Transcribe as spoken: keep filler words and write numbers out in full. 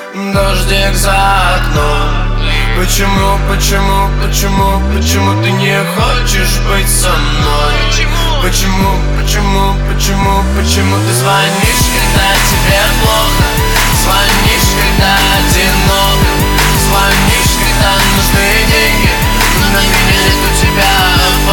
Дождик за окном. Почему, почему, почему, почему ты не хочешь быть со мной? Почему, почему, почему, почему ты звонишь, когда тебе плохо? Звонишь, когда одиноко? Звонишь, когда нужны деньги? Но на меня нет у тебя